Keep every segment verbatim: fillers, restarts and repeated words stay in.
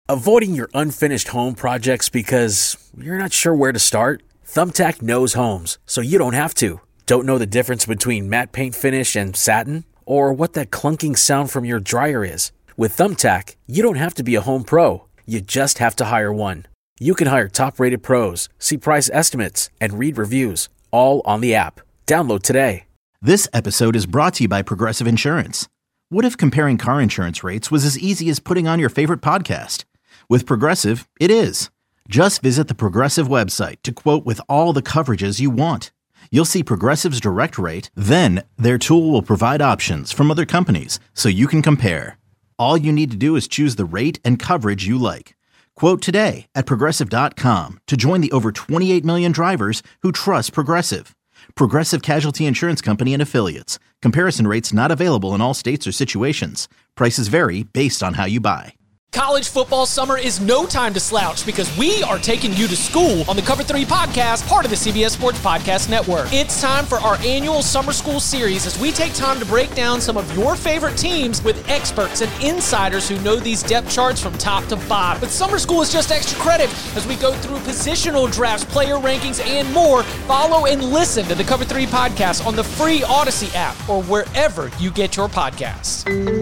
Avoiding your unfinished home projects because you're not sure where to start? Thumbtack knows homes, so you don't have to. Don't know the difference between matte paint finish and satin? Or what that clunking sound from your dryer is? With Thumbtack, you don't have to be a home pro. You just have to hire one. You can hire top-rated pros, see price estimates, and read reviews, all on the app. Download today. This episode is brought to you by Progressive Insurance. What if comparing car insurance rates was as easy as putting on your favorite podcast? With Progressive, it is. Just visit the Progressive website to quote with all the coverages you want. You'll see Progressive's direct rate, then their tool will provide options from other companies so you can compare. All you need to do is choose the rate and coverage you like. Quote today at Progressive dot com to join the over twenty-eight million drivers who trust Progressive. Progressive Casualty Insurance Company and Affiliates. Comparison rates not available in all states or situations. Prices vary based on how you buy. College football summer is no time to slouch because we are taking you to school on the Cover three podcast, part of the C B S Sports Podcast Network. It's time for our annual summer school series as we take time to break down some of your favorite teams with experts and insiders who know these depth charts from top to bottom. But summer school is just extra credit as we go through positional drafts, player rankings, and more. Follow and listen to the Cover three podcast on the free Odyssey app or wherever you get your podcasts.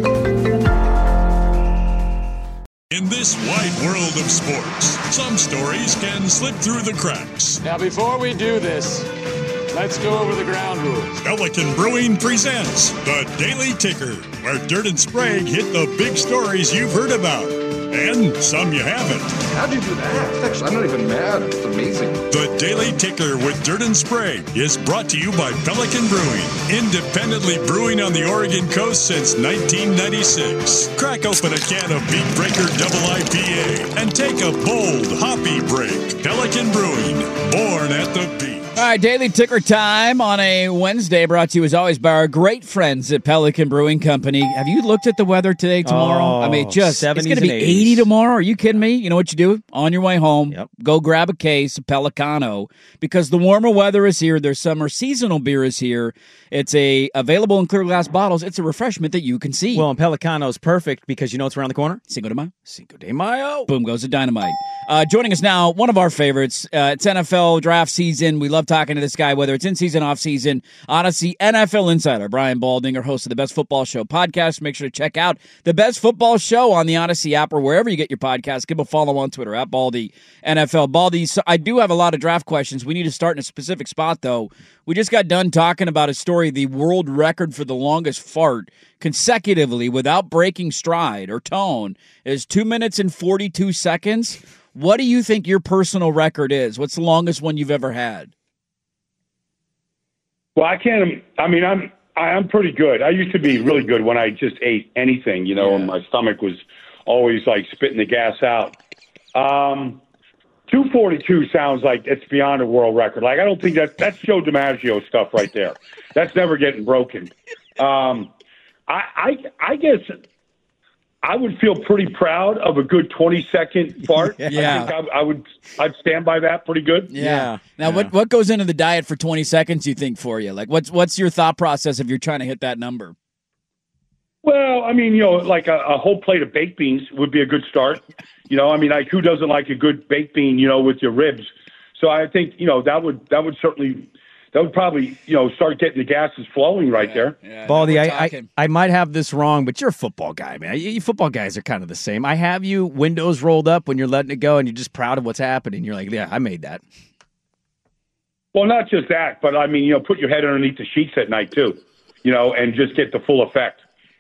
In this wide world of sports, some stories can slip through the cracks. Now, before we do this, let's go over the ground rules. Pelican Brewing presents The Daily Ticker, where Dirt and Sprague hit the big stories you've heard about, and some you haven't. How'd you do that? Actually, I'm not even mad. It's amazing. The Daily Ticker with Dirt and Sprague is brought to you by Pelican Brewing, independently brewing on the Oregon coast since nineteen ninety-six. Crack open a can of Beat Breaker Double I P A and take a bold, hoppy break. Pelican Brewing, born at the beach. All right, Daily Ticker time on a Wednesday, brought to you as always by our great friends at Pelican Brewing Company. Have you looked at the weather today, tomorrow? Oh, I mean, just, it's going to be eighties. eighty tomorrow. Are you kidding me? You know what you do? On your way home, Yep. go grab a case of Pelicano because the warmer weather is here. Their summer seasonal beer is here. It's a available in clear glass bottles. It's a refreshment that you can see. Well, and Pelicano is perfect because you know it's around the corner? Cinco de Mayo. Cinco de Mayo. Boom goes the dynamite. Uh, joining us now, one of our favorites. Uh, it's N F L draft season. We love talking to this guy, whether it's in season, off season. Odyssey N F L insider Brian Baldinger, host of the Best Football Show podcast. Make sure to check out the Best Football Show on the Odyssey app or wherever you get your podcast. Give a follow on Twitter at Baldy N F L. Baldy, so I do have a lot of draft questions. We need to start in a specific spot, though. We just got done talking about a story, the world record for the longest fart consecutively without breaking stride or tone is two minutes and forty-two seconds. What do you think your personal record is? What's the longest one you've ever had? Well, I can't. I mean, I'm I'm pretty good. I used to be really good when I just ate anything, you know, Yeah. and my stomach was always like spitting the gas out. Um, two forty-two sounds like it's beyond a world record. Like I don't think that that's Joe DiMaggio stuff right there. That's never getting broken. Um, I, I I guess I would feel pretty proud of a good twenty second fart. Yeah. I think I, I would. I'd stand by that pretty good. Yeah. Yeah. Now, Yeah. what what goes into the diet for twenty seconds, you think, for you? Like, what's what's your thought process if you're trying to hit that number? Well, I mean, you know, like a, a whole plate of baked beans would be a good start. You know, I mean, like who doesn't like a good baked bean, you know, with your ribs? So I think, you know, that would that would certainly that would probably, you know, start getting the gases flowing right there. Yeah, Baldy, now we're I, I talking. I might have this wrong, but you're a football guy, man. You, you football guys are kind of the same. I have you windows rolled up when you're letting it go and you're just proud of what's happening. You're like, yeah, I made that. Well, not just that, but I mean, you know, put your head underneath the sheets at night too, you know, and just get the full effect.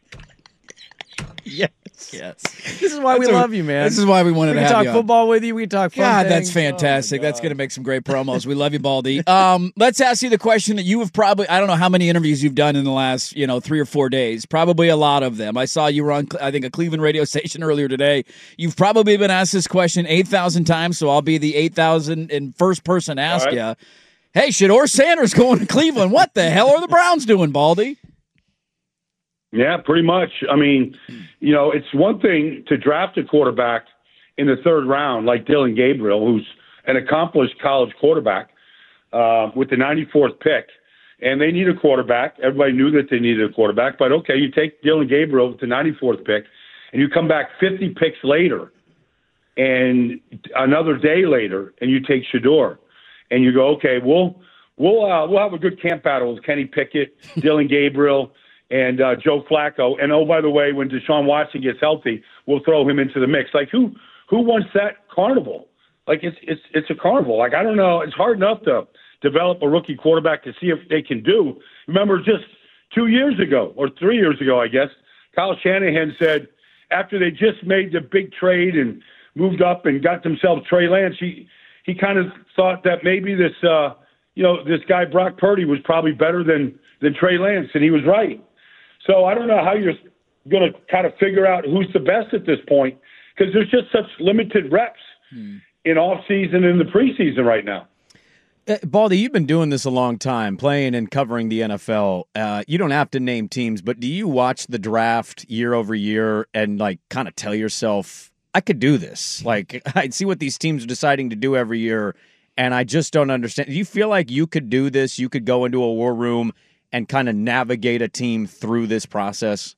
Yes. Yes. This is why we That's a- love you, man. This is why we wanted we to can have talk you on. football with you. We can talk fun God, things. that's fantastic. Oh, my that's God. going to make some great promos. We love you, Baldy. Um, let's ask you the question that you have probably, I don't know how many interviews you've done in the last, you know, three or four days. Probably a lot of them. I saw you were on, I think, a Cleveland radio station earlier today. You've probably been asked this question eight thousand times, so I'll be the eight thousand and first person to ask right. you. Hey, should Or Sanders going to Cleveland? What the hell are the Browns doing, Baldy? Yeah, pretty much. I mean, you know, it's one thing to draft a quarterback in the third round like Dylan Gabriel, who's an accomplished college quarterback uh, with the ninety-fourth pick. And they need a quarterback. Everybody knew that they needed a quarterback. But, okay, you take Dylan Gabriel with the ninety-fourth pick, and you come back fifty picks later and another day later, and you take Shedeur, and you go, okay, we'll we'll uh, we'll have a good camp battle with Kenny Pickett, Dylan Gabriel, and uh, Joe Flacco. And oh, by the way, when Deshaun Watson gets healthy, we'll throw him into the mix. Like who who wants that carnival? Like it's it's it's a carnival. Like I don't know. It's hard enough to develop a rookie quarterback to see if they can do. Remember, just two years ago or three years ago, I guess, Kyle Shanahan said after they just made the big trade and moved up and got themselves Trey Lance, he he kind of thought that maybe this uh, you know this guy Brock Purdy was probably better than than Trey Lance, and he was right. So I don't know how you're going to kind of figure out who's the best at this point because there's just such limited reps hmm. in off season and in the preseason right now. Uh, Baldy, you've been doing this a long time, playing and covering the N F L. Uh, you don't have to name teams, but do you watch the draft year over year and like kind of tell yourself, I could do this? Like, I see what these teams are deciding to do every year, and I just don't understand. Do you feel like you could do this? You could go into a war room and kind of navigate a team through this process?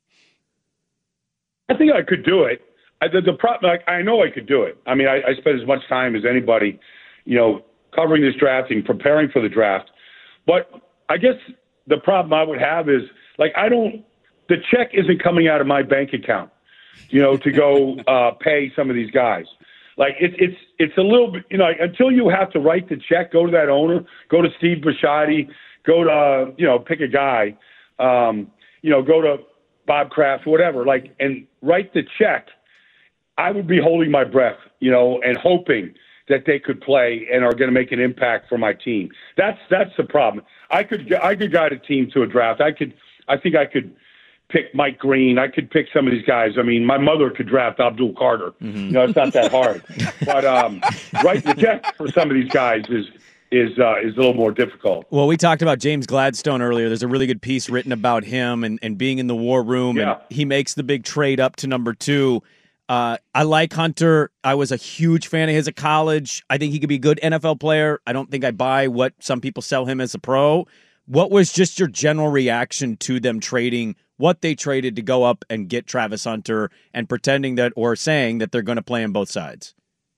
I think I could do it. I, the, the problem, like, I know I could do it. I mean, I, I spend as much time as anybody, you know, covering this draft and preparing for the draft. But I guess the problem I would have is, like, I don't – the check isn't coming out of my bank account, you know, to go uh, pay some of these guys. Like, it, it's it's a little bit – you know, like, until you have to write the check, go to that owner, go to Steve Bisciotti, go to, uh, you know, pick a guy, um, you know, go to Bob Kraft, whatever, like, and write the check, I would be holding my breath, you know, and hoping – that they could play and are going to make an impact for my team. That's that's the problem. I could I could guide a team to a draft. I could I think I could pick Mike Green. I could pick some of these guys. I mean, my mother could draft Abdul Carter. Mm-hmm. You know, it's not that hard. But um, writing the check for some of these guys is is uh, is a little more difficult. Well, we talked about James Gladstone earlier. There's a really good piece written about him and, and being in the war room. Yeah. And he makes the big trade up to number two. Uh, I like Hunter. I was a huge fan of his at college. I think he could be a good N F L player. I don't think I buy what some people sell him as a pro. What was just your general reaction to them trading what they traded to go up and get Travis Hunter and pretending that or saying that they're going to play on both sides?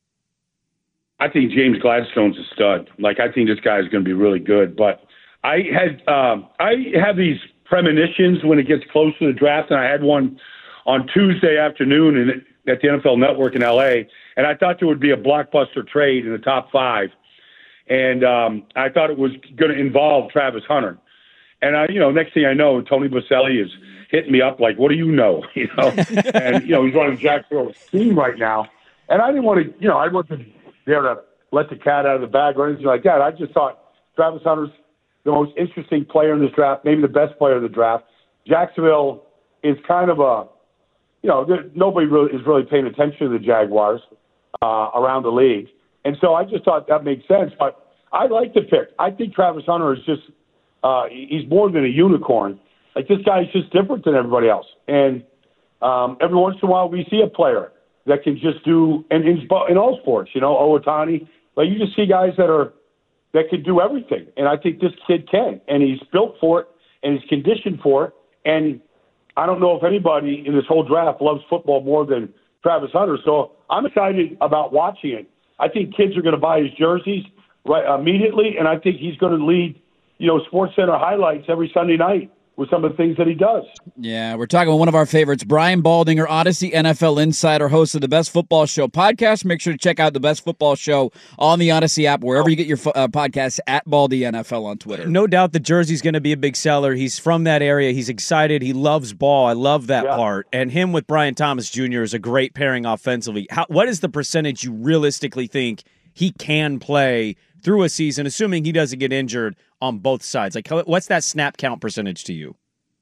I think James Gladstone's a stud. Like, I think this guy is going to be really good. But I had um, I have these premonitions when it gets close to the draft, and I had one on Tuesday afternoon and at the N F L Network in L A, and I thought there would be a blockbuster trade in the top five, and um, I thought it was going to involve Travis Hunter. And I, you know, next thing I know, Tony Boselli is hitting me up like, "What do you know?" You know, and you know he's running Jacksonville's team right now, and I didn't want to, you know, I wasn't there to let the cat out of the bag or anything like that. I just thought Travis Hunter's the most interesting player in this draft, maybe the best player in the draft. Jacksonville is kind of a You know, there, nobody really is really paying attention to the Jaguars uh, around the league. And so I just thought that made sense. But I like the pick. I think Travis Hunter is just uh, – he's more than a unicorn. Like, this guy is just different than everybody else. And um, every once in a while we see a player that can just do – and in, in all sports, you know, Owatani. Like, you just see guys that are – that can do everything. And I think this kid can. And he's built for it, and he's conditioned for it. And – I don't know if anybody in this whole draft loves football more than Travis Hunter, so I'm excited about watching it. I think kids are going to buy his jerseys right immediately, and I think he's going to lead, you know, SportsCenter highlights every Sunday night with some of the things that he does. Yeah, we're talking with one of our favorites, Brian Baldinger, Odyssey N F L Insider, host of the Best Football Show podcast. Make sure to check out the Best Football Show on the Odyssey app, wherever you get your uh, podcasts, at Baldy N F L on Twitter. No doubt the jersey's going to be a big seller. He's from that area. He's excited. He loves ball. I love that yeah. part. And him with Brian Thomas Junior is a great pairing offensively. How, what is the percentage you realistically think he can play through a season, assuming he doesn't get injured on both sides? Like, what's that snap count percentage to you?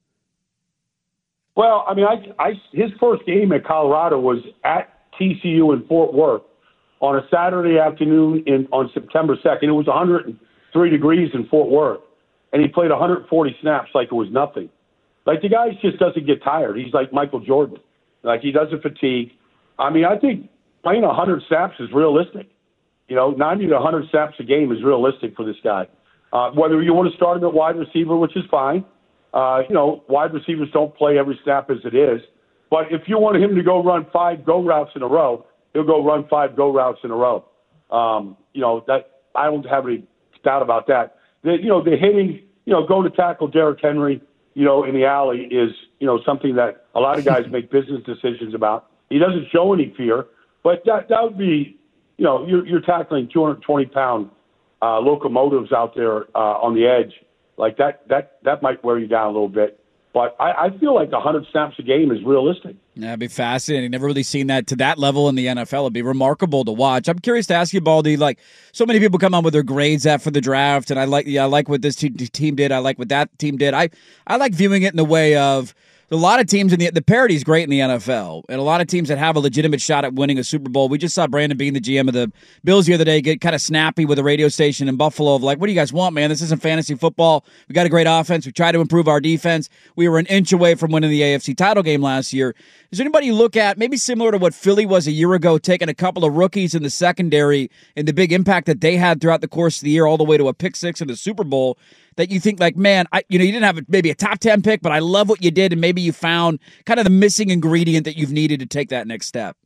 Well, I mean, I, I, his first game at Colorado was at T C U in Fort Worth on a Saturday afternoon in on September second. It was one hundred three degrees in Fort Worth, and he played one hundred forty snaps like it was nothing. Like, the guy just doesn't get tired. He's like Michael Jordan. Like, he doesn't fatigue. I mean, I think playing one hundred snaps is realistic. You know, ninety to one hundred snaps a game is realistic for this guy. Uh, whether you want to start him at wide receiver, which is fine. Uh, you know, wide receivers don't play every snap as it is. But if you want him to go run five go routes in a row, he'll go run five go routes in a row. Um, you know, that I don't have any doubt about that. The, you know, the hitting, you know, going to tackle Derrick Henry, you know, in the alley is, you know, something that a lot of guys make business decisions about. He doesn't show any fear, but that that would be, you know, you're, you're tackling two hundred twenty pound uh, locomotives out there uh, on the edge. Like that, that, that might wear you down a little bit. But I, I feel like one hundred snaps a game is realistic. Yeah, it'd be fascinating. Never really seen that to that level in the N F L. It'd be remarkable to watch. I'm curious to ask you, Baldy, like so many people come on with their grades after the draft, and I like yeah, I like what this te- team did. I like what that team did. I, I like viewing it in the way of a lot of teams in the the parity's great in the N F L, and a lot of teams that have a legitimate shot at winning a Super Bowl. We just saw Brandon Beane, the G M of the Bills the other day, get kind of snappy with a radio station in Buffalo of like, what do you guys want, man? This isn't fantasy football. We got a great offense. We try to improve our defense. We were an inch away from winning the A F C title game last year. Is there anybody you look at, maybe similar to what Philly was a year ago, taking a couple of rookies in the secondary and the big impact that they had throughout the course of the year all the way to a pick six in the Super Bowl, that you think like, man, I, you know, you didn't have a, maybe a top ten pick, but I love what you did, and maybe you found kind of the missing ingredient that you've needed to take that next step?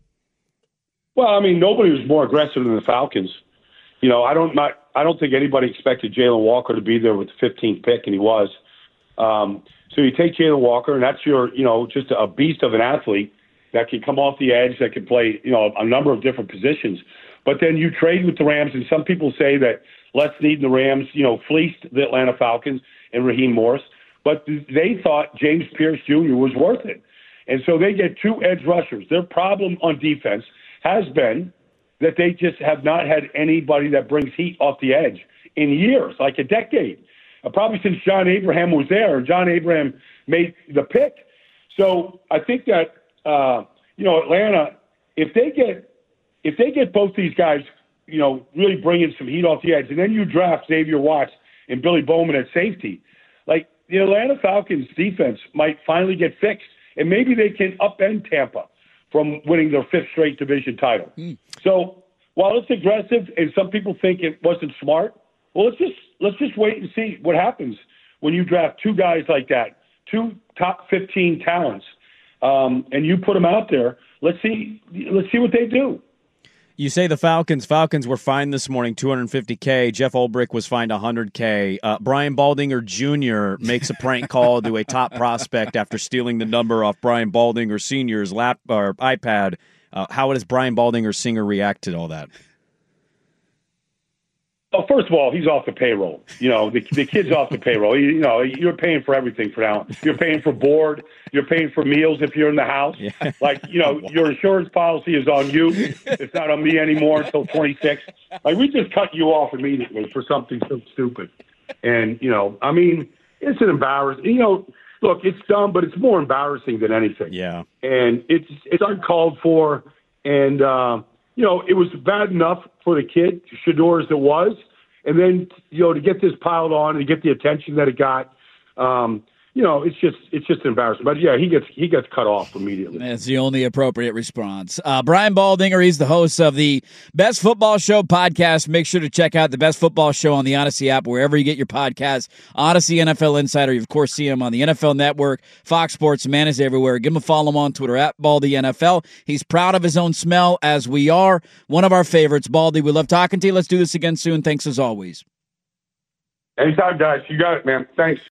Well, I mean, nobody was more aggressive than the Falcons. You know, I don't not, I don't think anybody expected Jalen Walker to be there with the fifteenth pick, and he was. Um, so you take Jalen Walker, and that's your, you know, just a beast of an athlete that can come off the edge, that can play, you know, a number of different positions. But then you trade with the Rams, and some people say that Les Snead and the Rams, you know, fleeced the Atlanta Falcons and Raheem Morris. But they thought James Pierce Junior was worth it. And so they get two edge rushers. Their problem on defense has been that they just have not had anybody that brings heat off the edge in years, like a decade. Uh, probably since John Abraham was there, and John Abraham made the pick. So I think that, uh, you know, Atlanta, if they get if they get both these guys, you know, really bringing some heat off the edge, and then you draft Xavier Watts and Billy Bowman at safety, like, the Atlanta Falcons defense might finally get fixed, and maybe they can upend Tampa from winning their fifth straight division title. Mm. So while it's aggressive and some people think it wasn't smart, well, let's just let's just wait and see what happens when you draft two guys like that, two top fifteen talents, um, and you put them out there. Let's see let's see what they do. You say the Falcons. Falcons were fined this morning two hundred fifty thousand dollars. Jeff Ulbrich was fined one hundred thousand dollars. Uh, Brian Baldinger Junior makes a prank call to a top prospect after stealing the number off Brian Baldinger Senior's lap or iPad. Uh, how does Brian Baldinger Senior react to all that? Well, first of all, he's off the payroll. You know, the, the kid's off the payroll. You, you know, you're paying for everything for now. You're paying for board. You're paying for meals if you're in the house. Yeah. Like, you know, your insurance policy is on you. It's not on me anymore until twenty-six. Like, we just cut you off immediately for something so stupid. And, you know, I mean, it's an embarrassment. You know, look, it's dumb, but it's more embarrassing than anything. Yeah. And it's it's uncalled for. And, uh, you know, it was bad enough for the kid, Shedeur, as it was. And then, you know, to get this piled on and to get the attention that it got, um, you know, it's just it's just embarrassing. But yeah, he gets he gets cut off immediately. That's the only appropriate response. Uh, Brian Baldinger, he's the host of the Best Football Show podcast. Make sure to check out the Best Football Show on the Odyssey app, wherever you get your podcasts. Odyssey N F L Insider. You, of course, see him on the N F L Network, Fox Sports, Man is Everywhere. Give him a follow on Twitter at Baldy N F L. He's proud of his own smell, as we are. One of our favorites, Baldy. We love talking to you. Let's do this again soon. Thanks as always. Anytime, guys. You got it, man. Thanks.